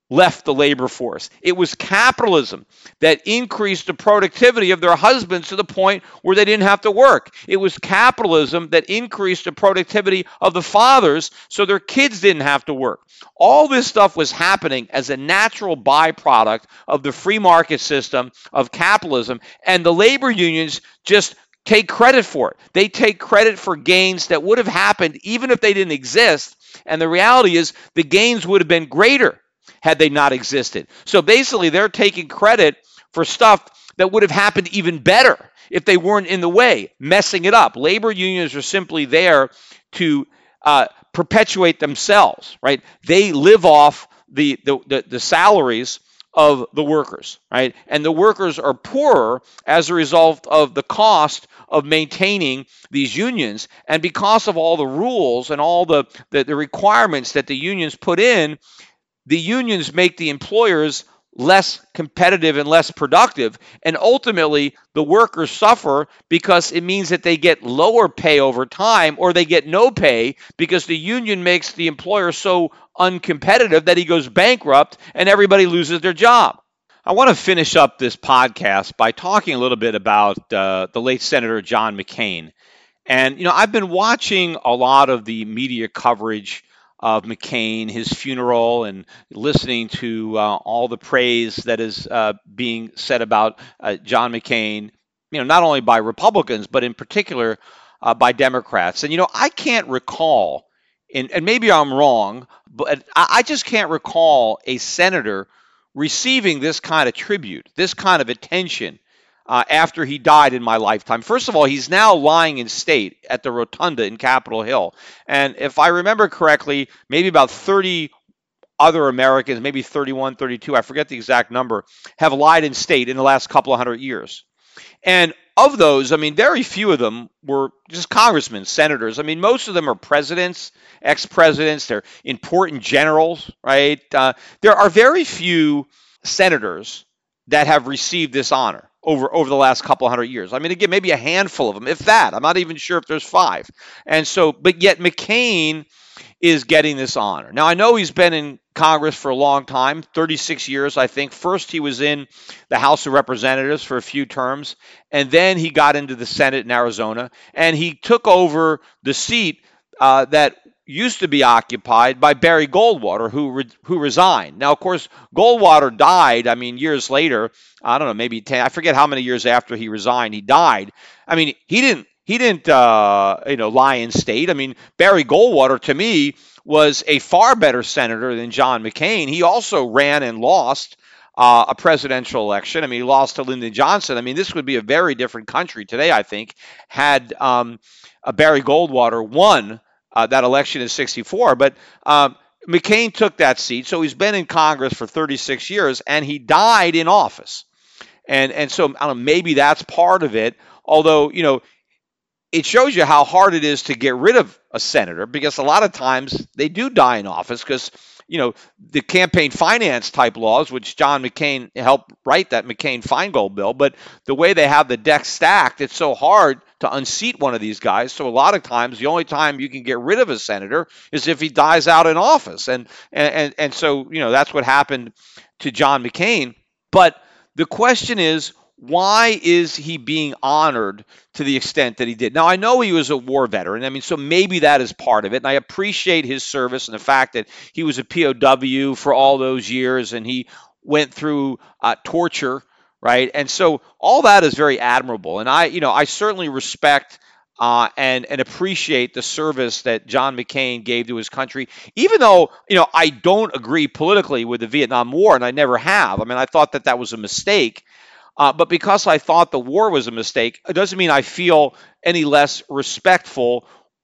left the labor force. It was capitalism that increased the productivity of their husbands to the point where they didn't have to work. It was capitalism that increased the productivity of the fathers so their kids didn't have to work. All this stuff was happening as a natural byproduct of the free market system of capitalism, and the labor unions just take credit for it. They take credit for gains that would have happened even if they didn't exist, and the reality is the gains would have been greater had they not existed. So basically, they're taking credit for stuff that would have happened even better if they weren't in the way, messing it up. Labor unions are simply there to uh, perpetuate themselves, right? They live off the, the, the, the salaries of the workers, right? And the workers are poorer as a result of the cost of maintaining these unions. And because of all the rules and all the, the, the requirements that the unions put in, the unions make the employers less competitive and less productive, and ultimately the workers suffer because it means that they get lower pay over time, or they get no pay because the union makes the employer so uncompetitive that he goes bankrupt and everybody loses their job. I want to finish up this podcast by talking a little bit about uh, the late Senator John McCain. And, you know, I've been watching a lot of the media coverage of McCain, his funeral, and listening to uh, all the praise that is uh, being said about uh, John McCain, you know, not only by Republicans, but in particular uh, by Democrats. And, you know, I can't recall, and, and maybe I'm wrong, but I, I just can't recall a senator receiving this kind of tribute, this kind of attention Uh, after he died in my lifetime. First of all, he's now lying in state at the Rotunda in Capitol Hill. And if I remember correctly, maybe about thirty other Americans, maybe thirty-one, thirty-two, I forget the exact number, have lied in state in the last couple of hundred years. And of those, I mean, very few of them were just congressmen, senators. I mean, most of them are presidents, ex-presidents, they're important generals, right? Uh, there are very few senators that have received this honor over, over the last couple hundred years. I mean, again, maybe a handful of them, if that. I'm not even sure if there's five. And so, but yet McCain is getting this honor. Now, I know he's been in Congress for a long time, thirty-six years, I think. First, he was in the House of Representatives for a few terms, and then he got into the Senate in Arizona, and he took over the seat uh, that used to be occupied by Barry Goldwater, who re- who resigned. Now, of course, Goldwater died, I mean, years later. I don't know, maybe ten, I forget how many years after he resigned, he died. I mean, he didn't he didn't uh, you know, lie in state. I mean, Barry Goldwater, to me, was a far better senator than John McCain. He also ran and lost uh, a presidential election. I mean, he lost to Lyndon Johnson. I mean, this would be a very different country today, I think, had um, uh, Barry Goldwater won Uh, that election in sixty-four, but um, McCain took that seat, so he's been in Congress for thirty-six years, and he died in office, and and so I don't know, maybe that's part of it. Although, you know, it shows you how hard it is to get rid of a senator, because a lot of times they do die in office because, you know, the campaign finance type laws, which John McCain helped write that McCain-Feingold bill, but the way they have the deck stacked, it's so hard to unseat one of these guys. So a lot of times, the only time you can get rid of a senator is if he dies out in office. And and and so, you know, that's what happened to John McCain. But the question is, why is he being honored to the extent that he did? Now, I know he was a war veteran. I mean, so maybe that is part of it. And I appreciate his service and the fact that he was a P O W for all those years and he went through uh, torture, right? And so all that is very admirable. And I, you know, I certainly respect uh, and, and appreciate the service that John McCain gave to his country, even though, you know, I don't agree politically with the Vietnam War, and I never have. I mean, I thought that that was a mistake. Uh, but because I thought the war was a mistake, it doesn't mean I feel any less respectful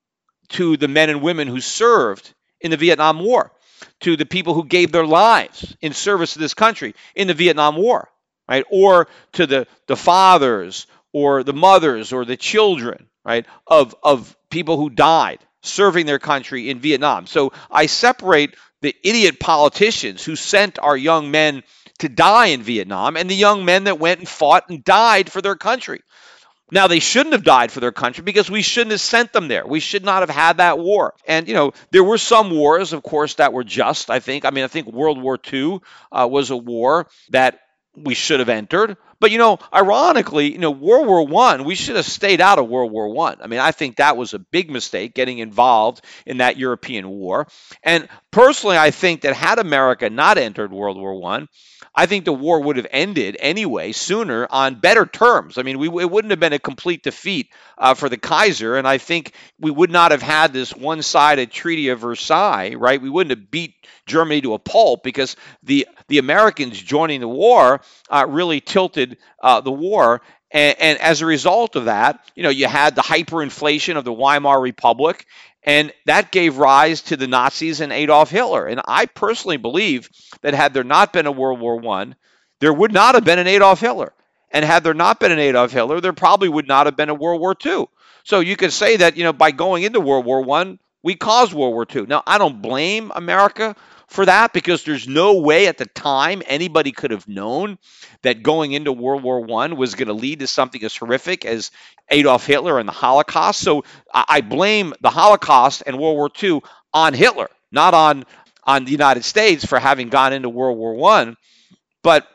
to the men and women who served in the Vietnam War, to the people who gave their lives in service to this country in the Vietnam War, right? Or to the, the fathers or the mothers or the children, right, of, of people who died serving their country in Vietnam. So I separate the idiot politicians who sent our young men to die in Vietnam and the young men that went and fought and died for their country. Now, they shouldn't have died for their country because we shouldn't have sent them there. We should not have had that war. And, you know, there were some wars, of course, that were just, I think. I mean, I think World War Two uh, was a war that we should have entered. But, you know, ironically, you know, World War One, we should have stayed out of World War One. I. I mean, I think that was a big mistake, getting involved in that European war. And personally, I think that had America not entered World War One, I think the war would have ended anyway sooner on better terms. I mean, we, it wouldn't have been a complete defeat uh, for the Kaiser, and I think we would not have had this one-sided Treaty of Versailles, right? We wouldn't have beat Germany to a pulp because the the Americans joining the war uh, really tilted uh, the war. And, and as a result of that, you know, you had the hyperinflation of the Weimar Republic, and that gave rise to the Nazis and Adolf Hitler. And I personally believe that had there not been a World War One, there would not have been an Adolf Hitler. And had there not been an Adolf Hitler, there probably would not have been a World War Two. So you could say that, you know, by going into World War One, we caused World War Two. Now, I don't blame America for that because there's no way at the time anybody could have known that going into World War One was going to lead to something as horrific as Adolf Hitler and the Holocaust. So I blame the Holocaust and World War Two on Hitler, not on, on the United States for having gone into World War One. But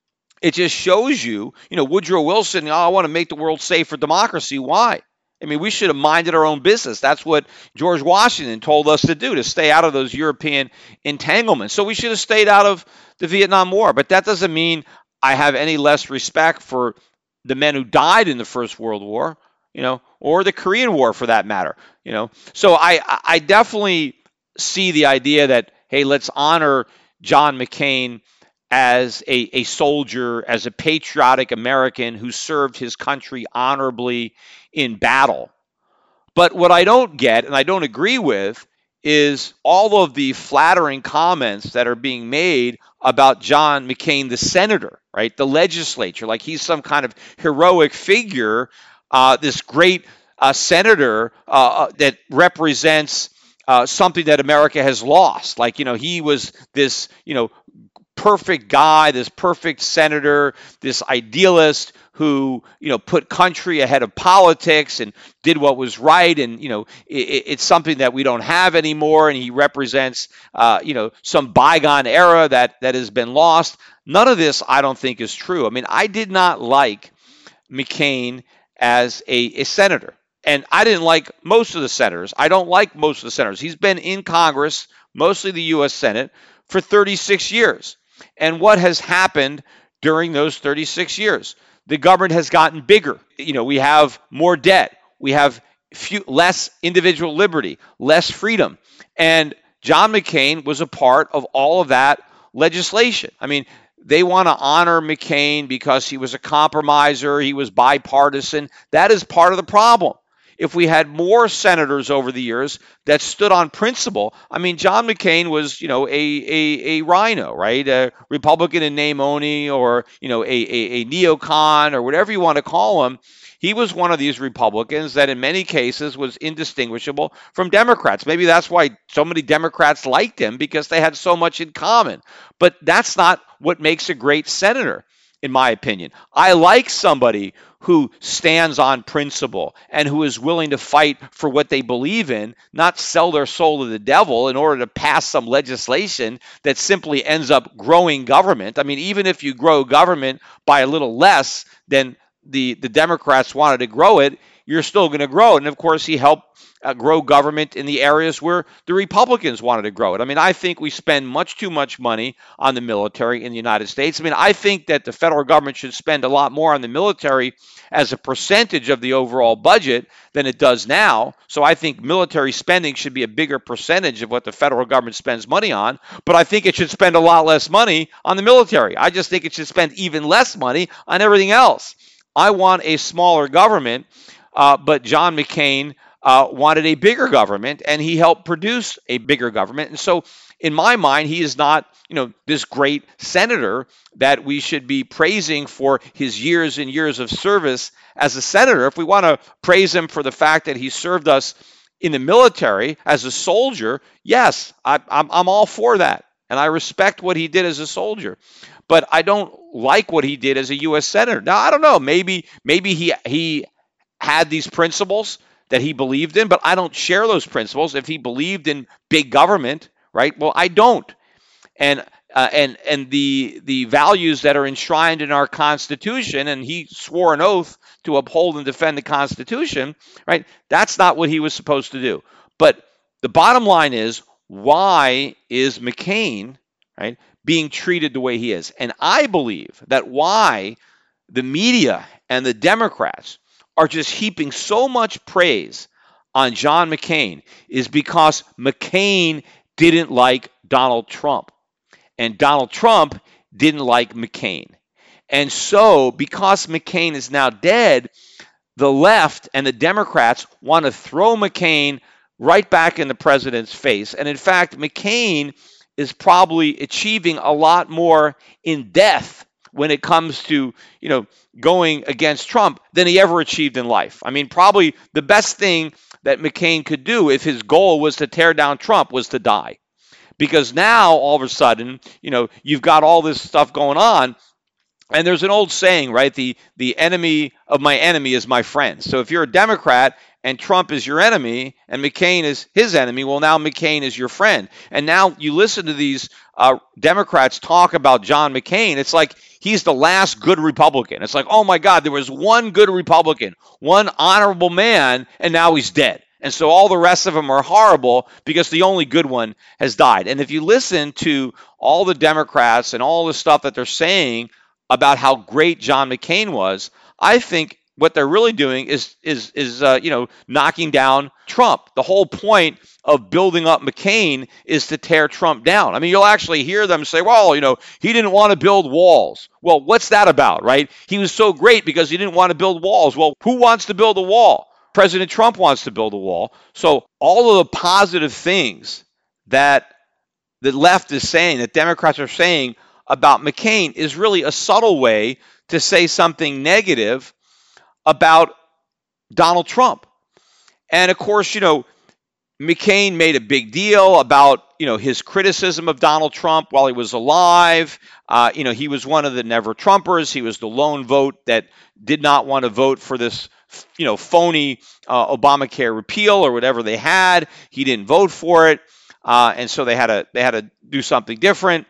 it just shows you, you know, Woodrow Wilson, oh, I want to make the world safe for democracy. Why? I mean, we should have minded our own business. That's what George Washington told us to do, to stay out of those European entanglements. So we should have stayed out of the Vietnam War. But that doesn't mean I have any less respect for the men who died in the First World War, you know, or the Korean War for that matter, you know. So I, I definitely see the idea that, hey, let's honor John McCain as a, a soldier, as a patriotic American who served his country honorably in battle. But what I don't get, and I don't agree with, is all of the flattering comments that are being made about John McCain, the senator, right? The legislature, like he's some kind of heroic figure, uh, this great uh, senator uh, that represents uh, something that America has lost. Like, you know, he was this, you know, perfect guy, this perfect senator, this idealist who, you know, put country ahead of politics and did what was right. And, you know, it, it's something that we don't have anymore. And he represents, uh, you know, some bygone era that, that has been lost. None of this, I don't think, is true. I mean, I did not like McCain as a, a senator. And I didn't like most of the senators. I don't like most of the senators. He's been in Congress, mostly the U S Senate, for thirty-six years. And what has happened during those thirty-six years? The government has gotten bigger. You know, we have more debt. We have few, less individual liberty, less freedom. And John McCain was a part of all of that legislation. I mean, they want to honor McCain because he was a compromiser. He was bipartisan. That is part of the problem. If we had more senators over the years that stood on principle, I mean, John McCain was, you know, a a, a rhino, right? A Republican in name only, or, you know, a, a, a neocon, or whatever you want to call him. He was one of these Republicans that in many cases was indistinguishable from Democrats. Maybe that's why so many Democrats liked him, because they had so much in common. But that's not what makes a great senator, in my opinion. I like somebody who stands on principle and who is willing to fight for what they believe in, not sell their soul to the devil in order to pass some legislation that simply ends up growing government. I mean, even if you grow government by a little less than the, the Democrats wanted to grow it, you're still going to grow it. And of course, he helped uh, grow government in the areas where the Republicans wanted to grow it. I mean, I think we spend much too much money on the military in the United States. I mean, I think that the federal government should spend a lot more on the military as a percentage of the overall budget than it does now. So I think military spending should be a bigger percentage of what the federal government spends money on. But I think it should spend a lot less money on the military. I just think it should spend even less money on everything else. I want a smaller government, uh, but John McCain uh, wanted a bigger government, and he helped produce a bigger government. And so in my mind, he is not, you know, this great senator that we should be praising for his years and years of service as a senator. If we want to praise him for the fact that he served us in the military as a soldier, yes, I, I'm, I'm all for that. And I respect what he did as a soldier. But I don't like what he did as a U S senator. Now, I don't know. Maybe maybe he he had these principles that he believed in, but I don't share those principles. If he believed in big government, right? Well, I don't. And uh, and and the the values that are enshrined in our Constitution, and he swore an oath to uphold and defend the Constitution, right? That's not what he was supposed to do. But the bottom line is, why is McCain, right, being treated the way he is? And I believe that why the media and the Democrats are just heaping so much praise on John McCain is because McCain didn't like Donald Trump. And Donald Trump didn't like McCain. And so, because McCain is now dead, the left and the Democrats want to throw McCain right back in the president's face. And in fact, McCain is probably achieving a lot more in death when it comes to, you know, going against Trump than he ever achieved in life. I mean, probably the best thing that McCain could do if his goal was to tear down Trump was to die. Because now, all of a sudden, you know, you've got all this stuff going on. And there's an old saying, right? The the enemy of my enemy is my friend. So if you're a Democrat and Trump is your enemy and McCain is his enemy, well, now McCain is your friend. And now you listen to these uh, Democrats talk about John McCain. It's like he's the last good Republican. It's like, oh, my God, there was one good Republican, one honorable man, and now he's dead. And so all the rest of them are horrible because the only good one has died. And if you listen to all the Democrats and all the stuff that they're saying about how great John McCain was, I think what they're really doing is is is uh, you know, knocking down Trump. The whole point of building up McCain is to tear Trump down. I mean, you'll actually hear them say, well, you know, he didn't want to build walls. Well, what's that about, right? He was so great because he didn't want to build walls. Well, who wants to build a wall? President Trump wants to build a wall. So all of the positive things that the left is saying, that Democrats are saying about McCain is really a subtle way to say something negative about Donald Trump. And of course, you know, McCain made a big deal about, you know, his criticism of Donald Trump while he was alive. Uh, you know, he was one of the never Trumpers. He was the lone vote that did not want to vote for this, you know, phony uh, Obamacare repeal or whatever they had. He didn't vote for it, uh, and so they had to they had to do something different.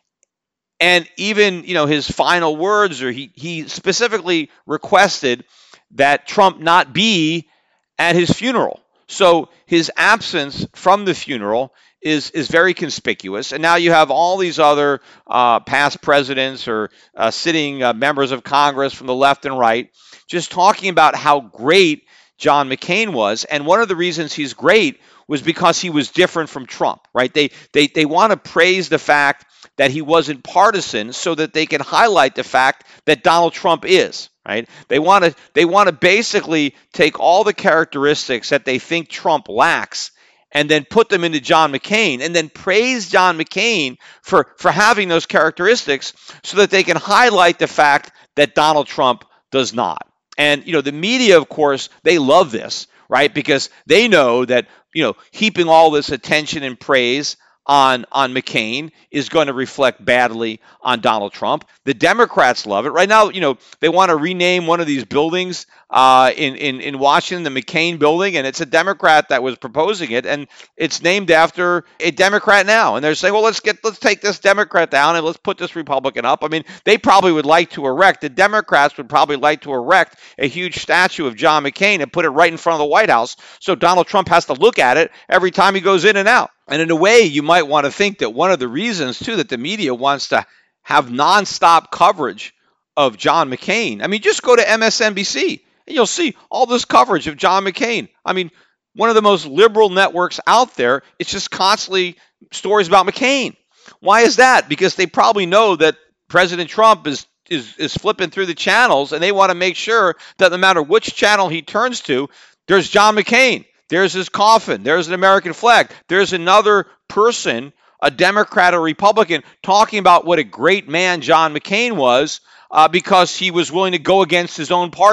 And even, you know, his final words, or he he specifically requested that Trump not be at his funeral. So his absence from the funeral is is very conspicuous. And now you have all these other uh, past presidents or uh, sitting uh, members of Congress from the left and right just talking about how great John McCain was. And one of the reasons he's great was because he was different from Trump, right? They they they want to praise the fact that he wasn't partisan so that they can highlight the fact that Donald Trump is, right? They want to they want to basically take all the characteristics that they think Trump lacks and then put them into John McCain and then praise John McCain for, for having those characteristics so that they can highlight the fact that Donald Trump does not. And, you know, the media, of course, they love this, right? Because they know that, you know, heaping all this attention and praise on on McCain is going to reflect badly on Donald Trump. The Democrats love it. Right now, you know, they want to rename one of these buildings uh, in, in, in Washington, the McCain building, and it's a Democrat that was proposing it, and it's named after a Democrat now. And they're saying, well, let's get let's take this Democrat down and let's put this Republican up. I mean, they probably would like to erect, the Democrats would probably like to erect a huge statue of John McCain and put it right in front of the White House so Donald Trump has to look at it every time he goes in and out. And in a way, you might want to think that one of the reasons, too, that the media wants to have nonstop coverage of John McCain. I mean, just go to M S N B C and you'll see all this coverage of John McCain. I mean, one of the most liberal networks out there, it's just constantly stories about McCain. Why is that? Because they probably know that President Trump is is, is flipping through the channels, and they want to make sure that no matter which channel he turns to, there's John McCain. There's his coffin. There's an American flag. There's another person, a Democrat or Republican, talking about what a great man John McCain was uh, because he was willing to go against his own party.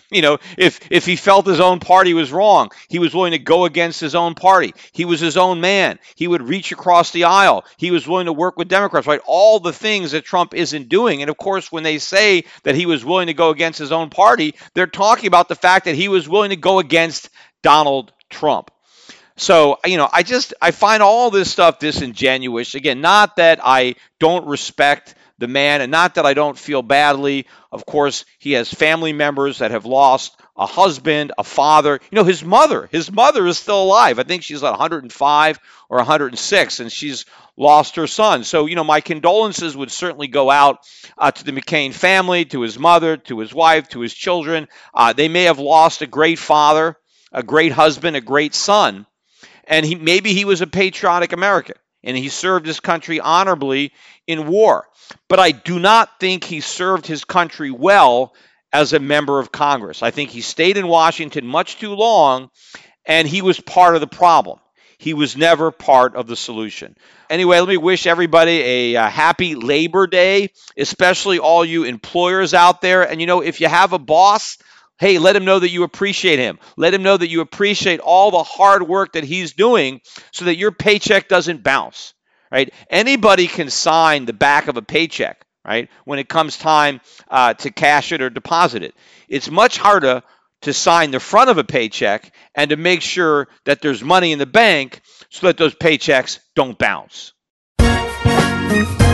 You know, if if he felt his own party was wrong, he was willing to go against his own party. He was his own man. He would reach across the aisle. He was willing to work with Democrats, right? All the things that Trump isn't doing. And of course, when they say that he was willing to go against his own party, they're talking about the fact that he was willing to go against Donald Trump. So, you know, I just, I find all this stuff disingenuous. Again, not that I don't respect the man, and not that I don't feel badly. Of course, he has family members that have lost a husband, a father. You know, his mother, his mother is still alive. I think she's like one hundred five or one hundred six, and she's lost her son. So, you know, my condolences would certainly go out uh, to the McCain family, to his mother, to his wife, to his children. Uh, they may have lost a great father, a great husband, a great son, and he maybe he was a patriotic American, and he served his country honorably in war. But I do not think he served his country well as a member of Congress. I think he stayed in Washington much too long, and he was part of the problem. He was never part of the solution. Anyway, let me wish everybody a, a happy Labor Day, especially all you employers out there. And, you know, if you have a boss, hey, let him know that you appreciate him. Let him know that you appreciate all the hard work that he's doing so that your paycheck doesn't bounce. Right? Anybody can sign the back of a paycheck, right, when it comes time uh, to cash it or deposit it. It's much harder to sign the front of a paycheck and to make sure that there's money in the bank so that those paychecks don't bounce.